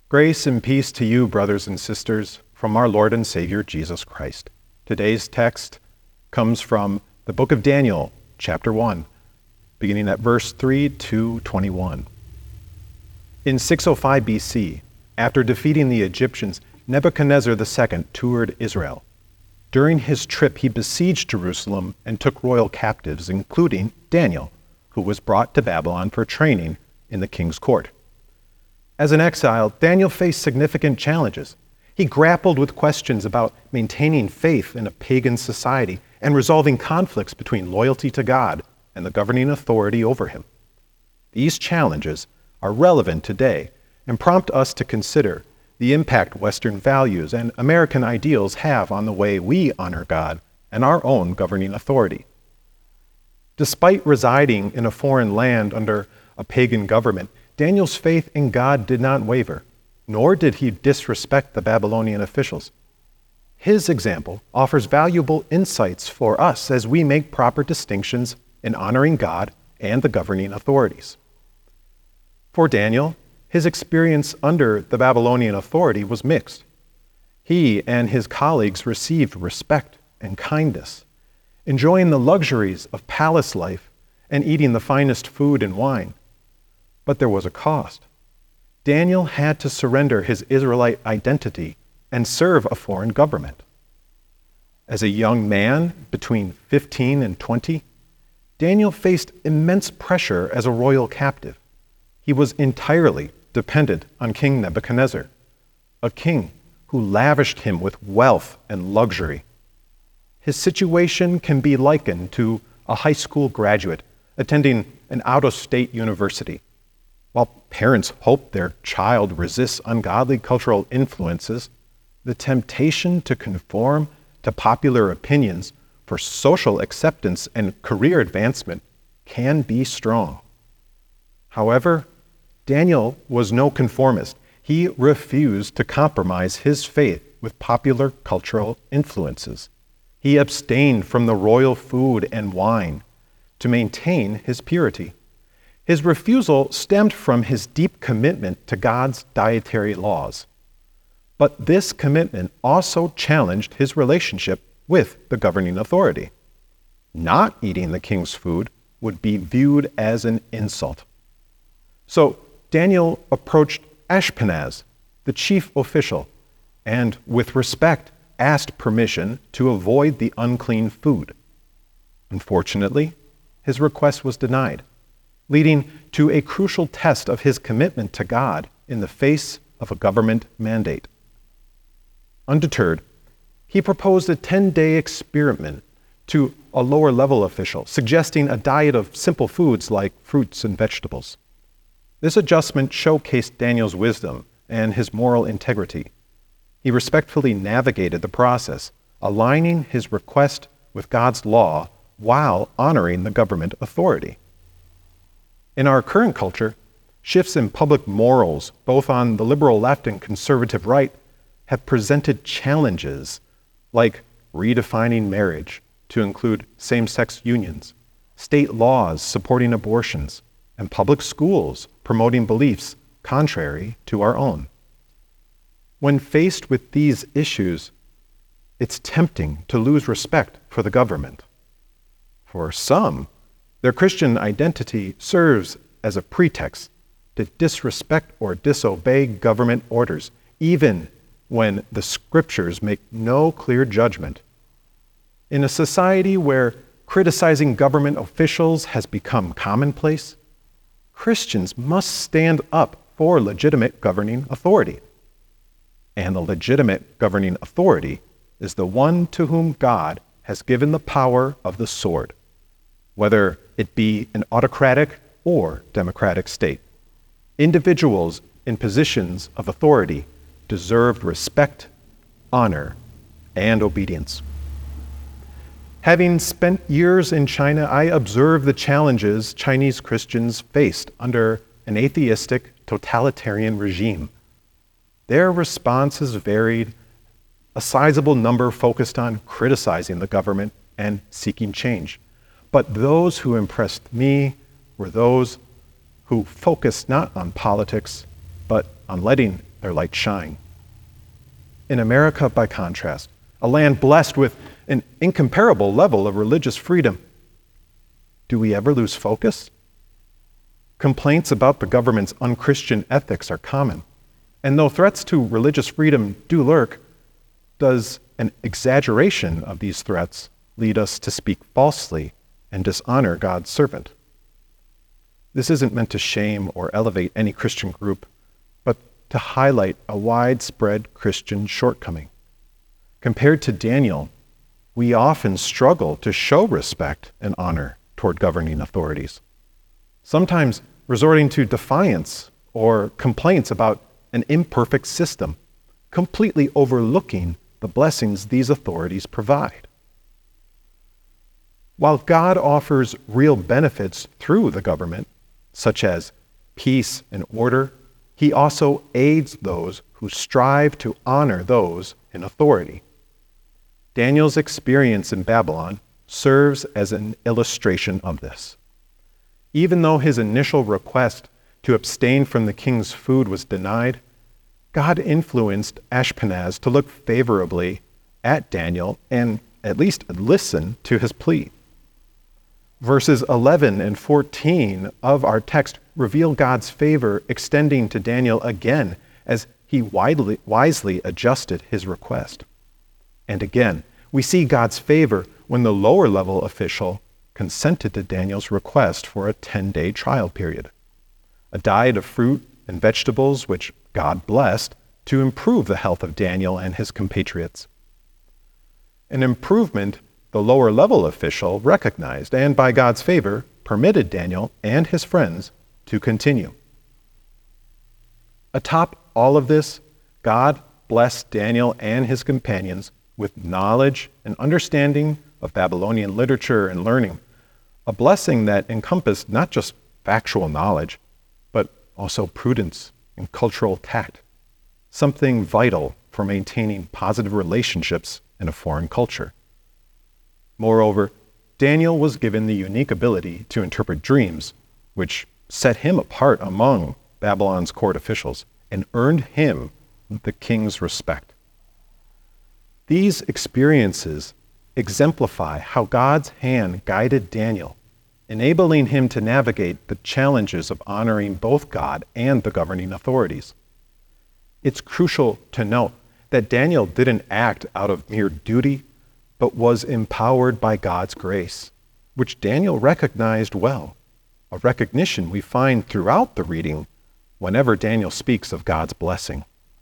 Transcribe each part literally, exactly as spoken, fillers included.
Grace and peace to you, brothers and sisters, from our Lord and Savior, Jesus Christ. Today's text comes from the book of Daniel, chapter one, beginning at verse three to twenty-one. In six oh five B C, after defeating the Egyptians, Nebuchadnezzar the Second toured Israel. During his trip, he besieged Jerusalem and took royal captives, including Daniel, who was brought to Babylon for training in the king's court. As an exile, Daniel faced significant challenges. He grappled with questions about maintaining faith in a pagan society and resolving conflicts between loyalty to God and the governing authority over him. These challenges are relevant today and prompt us to consider the impact Western values and American ideals have on the way we honor God and our own governing authority. Despite residing in a foreign land under a pagan government, Daniel's faith in God did not waver, nor did he disrespect the Babylonian officials. His example offers valuable insights for us as we make proper distinctions in honoring God and the governing authorities. For Daniel, his experience under the Babylonian authority was mixed. He and his colleagues received respect and kindness, enjoying the luxuries of palace life and eating the finest food and wine. But there was a cost. Daniel had to surrender his Israelite identity and serve a foreign government. As a young man between fifteen and twenty, Daniel faced immense pressure as a royal captive. He was entirely dependent on King Nebuchadnezzar, a king who lavished him with wealth and luxury. His situation can be likened to a high school graduate attending an out-of-state university. While parents hope their child resists ungodly cultural influences, the temptation to conform to popular opinions for social acceptance and career advancement can be strong. However, Daniel was no conformist. He refused to compromise his faith with popular cultural influences. He abstained from the royal food and wine to maintain his purity. His refusal stemmed from his deep commitment to God's dietary laws. But this commitment also challenged his relationship with the governing authority. Not eating the king's food would be viewed as an insult. So Daniel approached Ashpenaz, the chief official, and with respect asked permission to avoid the unclean food. Unfortunately, his request was denied, leading to a crucial test of his commitment to God in the face of a government mandate. Undeterred, he proposed a ten-day experiment to a lower-level official, suggesting a diet of simple foods like fruits and vegetables. This adjustment showcased Daniel's wisdom and his moral integrity. He respectfully navigated the process, aligning his request with God's law while honoring the government authority. In our current culture, shifts in public morals, both on the liberal left and conservative right, have presented challenges like redefining marriage to include same-sex unions, state laws supporting abortions, and public schools promoting beliefs contrary to our own. When faced with these issues, it's tempting to lose respect for the government. For some, their Christian identity serves as a pretext to disrespect or disobey government orders, even when the scriptures make no clear judgment. In a society where criticizing government officials has become commonplace, Christians must stand up for legitimate governing authority. And the legitimate governing authority is the one to whom God has given the power of the sword, whether it be an autocratic or democratic state. Individuals in positions of authority deserve respect, honor, and obedience. Having spent years in China, I observed the challenges Chinese Christians faced under an atheistic, totalitarian regime. Their responses varied. A sizable number focused on criticizing the government and seeking change. But those who impressed me were those who focused not on politics, but on letting the their light shine. In America, by contrast, a land blessed with an incomparable level of religious freedom, do we ever lose focus? Complaints about the government's unchristian ethics are common, and though threats to religious freedom do lurk, does an exaggeration of these threats lead us to speak falsely and dishonor God's servant? This isn't meant to shame or elevate any Christian group, but to highlight a widespread Christian shortcoming. Compared to Daniel, we often struggle to show respect and honor toward governing authorities, sometimes resorting to defiance or complaints about an imperfect system, completely overlooking the blessings these authorities provide. While God offers real benefits through the government, such as peace and order, he also aids those who strive to honor those in authority. Daniel's experience in Babylon serves as an illustration of this. Even though his initial request to abstain from the king's food was denied, God influenced Ashpenaz to look favorably at Daniel and at least listen to his plea. Verses eleven and fourteen of our text reveal God's favor extending to Daniel again as he widely, wisely adjusted his request. And again, we see God's favor when the lower level official consented to Daniel's request for a ten-day trial period, a diet of fruit and vegetables which God blessed to improve the health of Daniel and his compatriots. An improvement the lower level official recognized and by God's favor permitted Daniel and his friends to continue. Atop all of this, God blessed Daniel and his companions with knowledge and understanding of Babylonian literature and learning, a blessing that encompassed not just factual knowledge, but also prudence and cultural tact, something vital for maintaining positive relationships in a foreign culture. Moreover, Daniel was given the unique ability to interpret dreams, which set him apart among Babylon's court officials and earned him the king's respect. These experiences exemplify how God's hand guided Daniel, enabling him to navigate the challenges of honoring both God and the governing authorities. It's crucial to note that Daniel didn't act out of mere duty, but was empowered by God's grace, which Daniel recognized well, a recognition we find throughout the reading whenever Daniel speaks of God's blessing.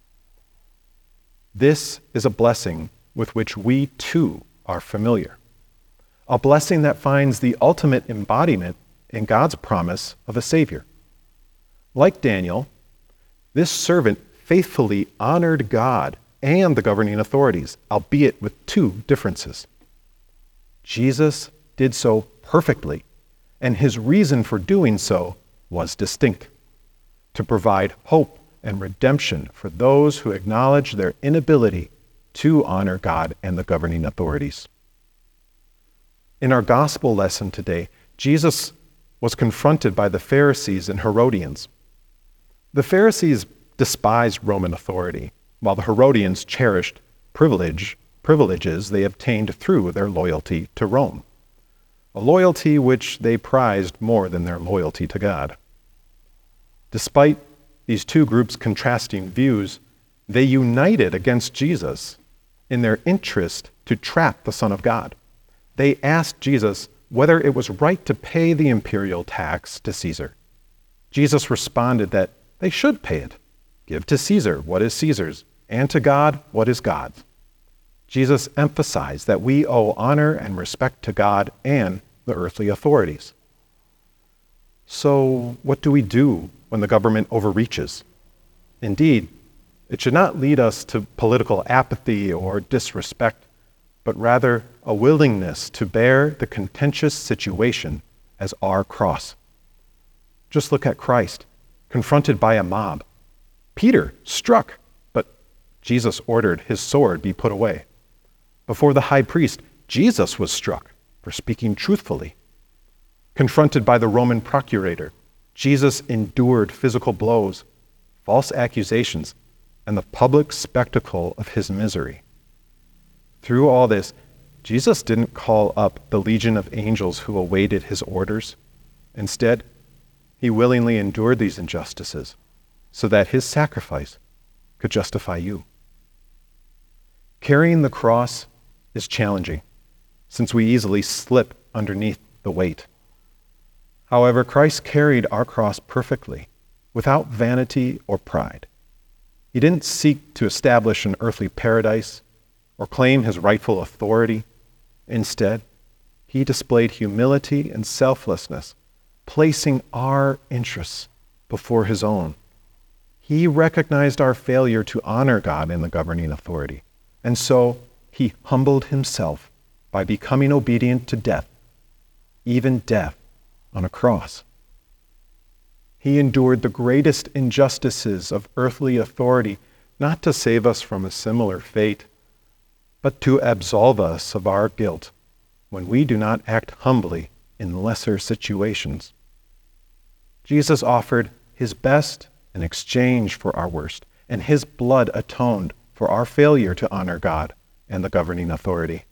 This is a blessing with which we too are familiar, a blessing that finds the ultimate embodiment in God's promise of a Savior. Like Daniel, this servant faithfully honored God and the governing authorities, albeit with two differences. Jesus did so perfectly, and his reason for doing so was distinct: to provide hope and redemption for those who acknowledge their inability to honor God and the governing authorities. In our gospel lesson today, Jesus was confronted by the Pharisees and Herodians. The Pharisees despised Roman authority, while the Herodians cherished privilege, privileges they obtained through their loyalty to Rome, a loyalty which they prized more than their loyalty to God. Despite these two groups' contrasting views, they united against Jesus in their interest to trap the Son of God. They asked Jesus whether it was right to pay the imperial tax to Caesar. Jesus responded that they should pay it. Give to Caesar what is Caesar's, and to God what is God's. Jesus emphasized that we owe honor and respect to God and the earthly authorities. So, what do we do when the government overreaches? Indeed, it should not lead us to political apathy or disrespect, but rather a willingness to bear the contentious situation as our cross. Just look at Christ, confronted by a mob. Peter struck, but Jesus ordered his sword be put away. Before the high priest, Jesus was struck for speaking truthfully. Confronted by the Roman procurator, Jesus endured physical blows, false accusations, and the public spectacle of his misery. Through all this, Jesus didn't call up the legion of angels who awaited his orders. Instead, he willingly endured these injustices so that his sacrifice could justify you. Carrying the cross is challenging, since we easily slip underneath the weight. However, Christ carried our cross perfectly, without vanity or pride. He didn't seek to establish an earthly paradise or claim his rightful authority. Instead, he displayed humility and selflessness, placing our interests before his own. He recognized our failure to honor God in the governing authority, and so he humbled himself by becoming obedient to death, even death on a cross. He endured the greatest injustices of earthly authority, not to save us from a similar fate, but to absolve us of our guilt when we do not act humbly in lesser situations. Jesus offered his best in exchange for our worst, and his blood atoned for our failure to honor God and the governing authority.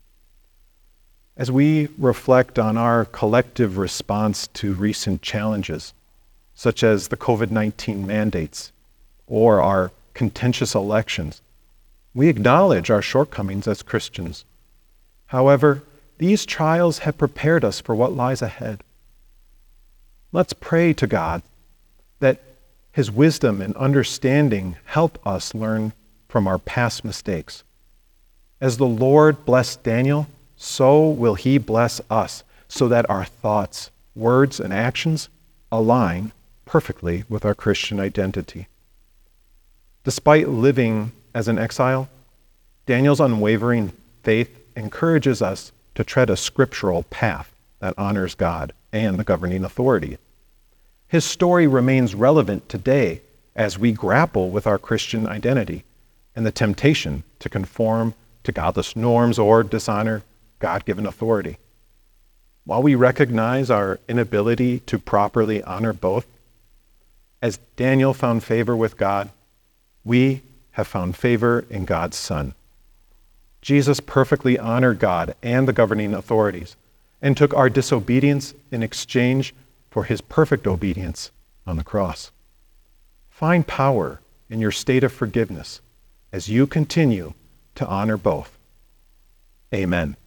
As we reflect on our collective response to recent challenges, such as the covid nineteen mandates or our contentious elections, we acknowledge our shortcomings as Christians. However, these trials have prepared us for what lies ahead. Let's pray to God that his wisdom and understanding help us learn from our past mistakes. As the Lord blessed Daniel, so will he bless us, so that our thoughts, words, and actions align perfectly with our Christian identity. Despite living as an exile, Daniel's unwavering faith encourages us to tread a scriptural path that honors God and the governing authority. His story remains relevant today as we grapple with our Christian identity and the temptation to conform to godless norms or dishonor God-given authority. While we recognize our inability to properly honor both, as Daniel found favor with God, we have found favor in God's Son. Jesus perfectly honored God and the governing authorities and took our disobedience in exchange for his perfect obedience on the cross. Find power in your state of forgiveness as you continue to honor both. Amen.